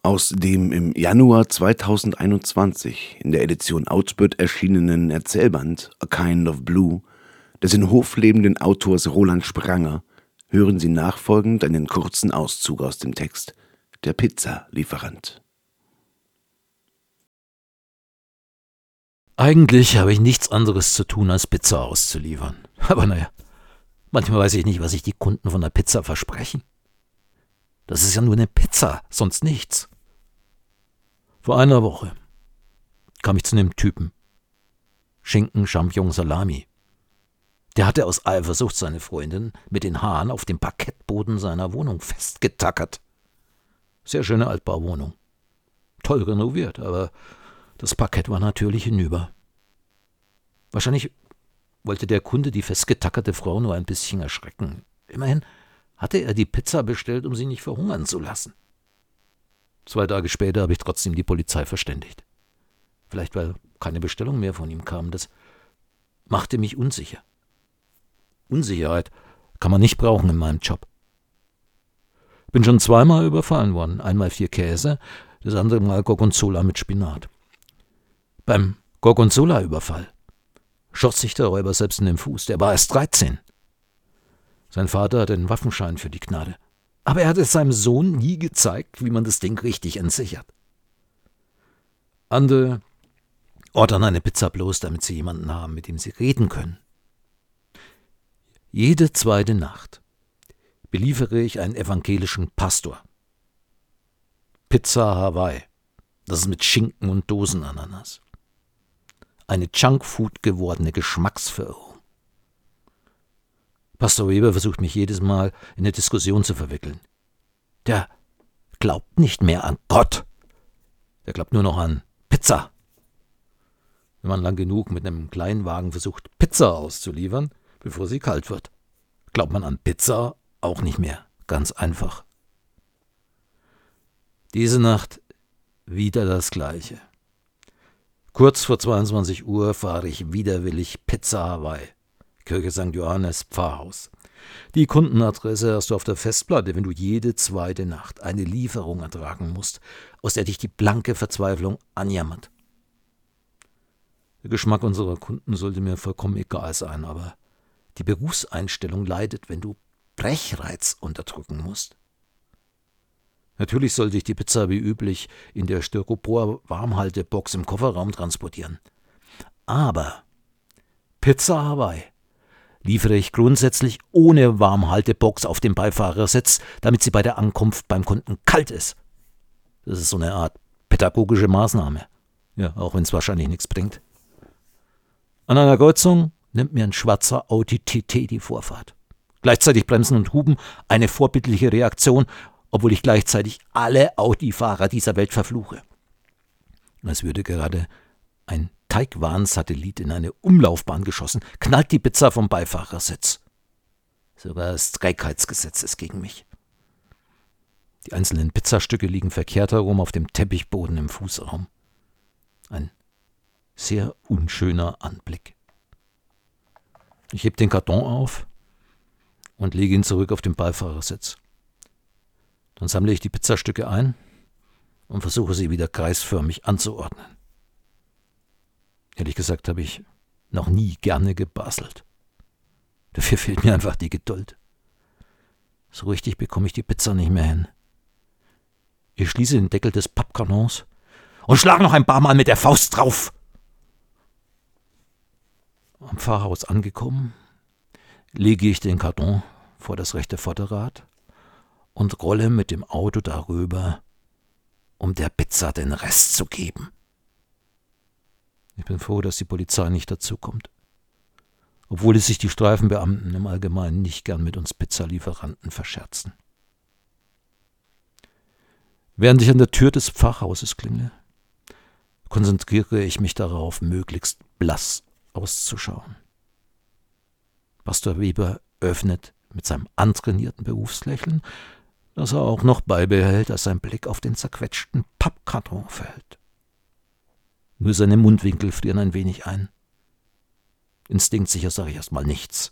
Aus dem im Januar 2021 in der Edition Output erschienenen Erzählband A Kind of Blue des in Hof lebenden Autors Roland Spranger hören Sie nachfolgend einen kurzen Auszug aus dem Text Der Pizzalieferant. Eigentlich habe ich nichts anderes zu tun, als Pizza auszuliefern. Aber naja, manchmal weiß ich nicht, was sich die Kunden von der Pizza versprechen. Das ist ja nur eine Pizza, sonst nichts. Vor einer Woche kam ich zu einem Typen. Schinken, Champignon, Salami. Der hatte aus Eifersucht seine Freundin mit den Haaren auf dem Parkettboden seiner Wohnung festgetackert. Sehr schöne Altbauwohnung. Toll renoviert, aber das Parkett war natürlich hinüber. Wahrscheinlich wollte der Kunde die festgetackerte Frau nur ein bisschen erschrecken. Immerhin hatte er die Pizza bestellt, um sie nicht verhungern zu lassen. 2 Tage später habe ich trotzdem die Polizei verständigt. Vielleicht, weil keine Bestellung mehr von ihm kam. Das machte mich unsicher. Unsicherheit kann man nicht brauchen in meinem Job. Bin schon 2-mal überfallen worden. Einmal 4 Käse, das andere Mal Gorgonzola mit Spinat. Beim Gorgonzola-Überfall schoss sich der Räuber selbst in den Fuß. Der war erst 13. Sein Vater hatte einen Waffenschein für die Gnade. Aber er hat es seinem Sohn nie gezeigt, wie man das Ding richtig entsichert. Andere ordern eine Pizza bloß, damit sie jemanden haben, mit dem sie reden können. Jede 2. Nacht beliefere ich einen evangelischen Pastor. Pizza Hawaii, das ist mit Schinken und Dosenananas. Eine Junkfood gewordene Geschmacksverirrung. Pastor Weber versucht mich jedes Mal in eine Diskussion zu verwickeln. Der glaubt nicht mehr an Gott. Der glaubt nur noch an Pizza. Wenn man lang genug mit einem Kleinwagen versucht, Pizza auszuliefern, bevor sie kalt wird, glaubt man an Pizza auch nicht mehr. Ganz einfach. Diese Nacht wieder das Gleiche. Kurz vor 22 Uhr fahre ich widerwillig Pizza Hawaii. Kirche St. Johannes, Pfarrhaus. Die Kundenadresse hast du auf der Festplatte, wenn du jede 2. Nacht eine Lieferung ertragen musst, aus der dich die blanke Verzweiflung anjammert. Der Geschmack unserer Kunden sollte mir vollkommen egal sein, aber die Berufseinstellung leidet, wenn du Brechreiz unterdrücken musst. Natürlich sollte ich die Pizza wie üblich in der Styropor-Warmhaltebox im Kofferraum transportieren. Aber Pizza Hawaii liefere ich grundsätzlich ohne Warmhaltebox auf dem Beifahrersitz, damit sie bei der Ankunft beim Kunden kalt ist. Das ist so eine Art pädagogische Maßnahme. Ja, auch wenn es wahrscheinlich nichts bringt. An einer Kreuzung nimmt mir ein schwarzer Audi TT die Vorfahrt. Gleichzeitig Bremsen und Hupen, eine vorbildliche Reaktion, obwohl ich gleichzeitig alle Audi-Fahrer dieser Welt verfluche. Als würde gerade ein Teigwahn-Satellit in eine Umlaufbahn geschossen, knallt die Pizza vom Beifahrersitz. Sogar das Trägheitsgesetz ist gegen mich. Die einzelnen Pizzastücke liegen verkehrt herum auf dem Teppichboden im Fußraum. Ein sehr unschöner Anblick. Ich heb den Karton auf und lege ihn zurück auf den Beifahrersitz. Dann sammle ich die Pizzastücke ein und versuche sie wieder kreisförmig anzuordnen. Ehrlich gesagt habe ich noch nie gerne gebastelt. Dafür fehlt mir einfach die Geduld. So richtig bekomme ich die Pizza nicht mehr hin. Ich schließe den Deckel des Pappkartons und schlage noch ein paar Mal mit der Faust drauf. Am Pfarrhaus angekommen, lege ich den Karton vor das rechte Vorderrad und rolle mit dem Auto darüber, um der Pizza den Rest zu geben. Ich bin froh, dass die Polizei nicht dazukommt, obwohl es sich die Streifenbeamten im Allgemeinen nicht gern mit uns Pizzalieferanten verscherzen. Während ich an der Tür des Pfarrhauses klingle, konzentriere ich mich darauf, möglichst blass auszuschauen. Pastor Weber öffnet mit seinem antrainierten Berufslächeln, das er auch noch beibehält, als sein Blick auf den zerquetschten Pappkarton fällt. Nur seine Mundwinkel frieren ein wenig ein. Instinktsicher sage ich erstmal nichts.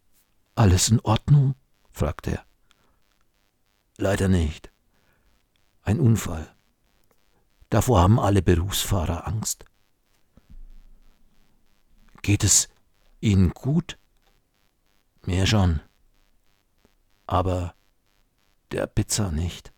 »Alles in Ordnung?« fragt er. »Leider nicht. Ein Unfall. Davor haben alle Berufsfahrer Angst. Geht es Ihnen gut? Mir schon. Aber der Pizza nicht.